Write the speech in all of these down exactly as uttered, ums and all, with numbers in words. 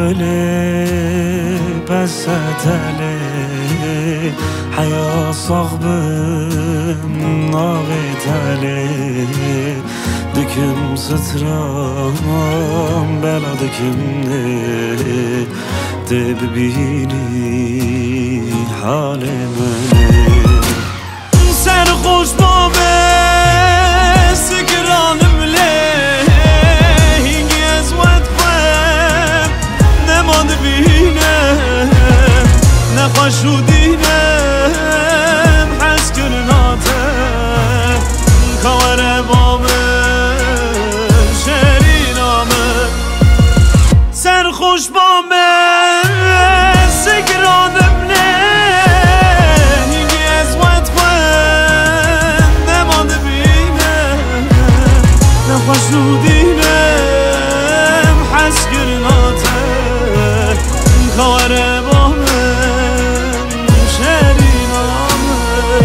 بلي بس تلي حيا صغب ناغي تلي دكم سترام بلا دكم دي ببيني حال مني سر خوش بابه سكرانم ليه هنگی از ود خواه نماند بینم نخوشو دینم حس کرناتم خوار بابه شرینامه سر خوش بابه سکرانم خوشودینم حس کرناته خواره با من شرینامه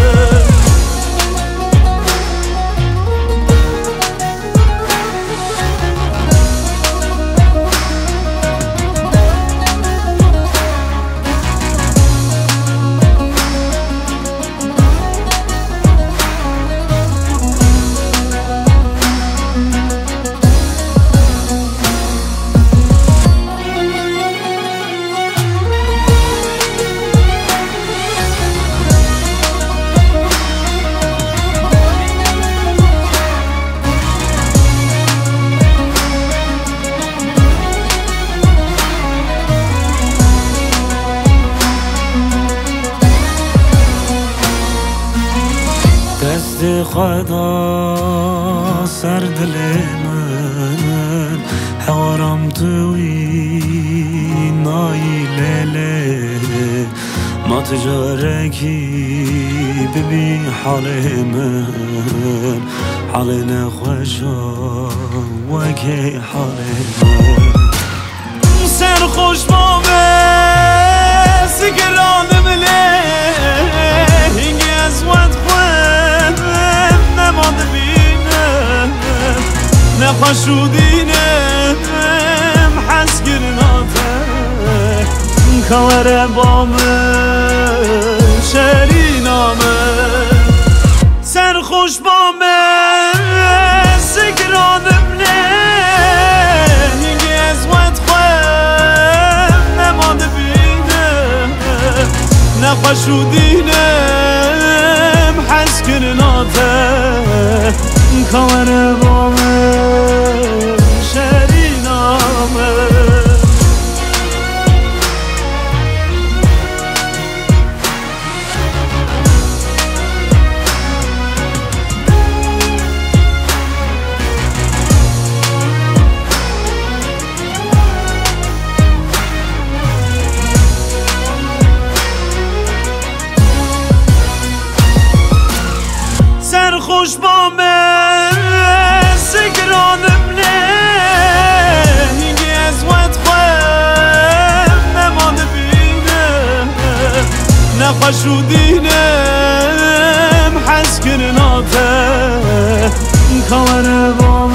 خدا سر دل من حوارم توی نایی لیله ما تجارکی ببی حال من حال نخوشا وکی حال من سر خوش بابه سکرانم لیه هنگی از ود نخوشو دینم حس کرناته خواره با من شرینامه سر خوش با من سکرانم نه هنگی از ود خواه نمانده بینم نخوشو دینم حس کرناته خواره با من شرینامه سر خوش با من سکرانم نه هنگی از ود خواه نمانده بینم نخوشو دینم حس کرناته خواره با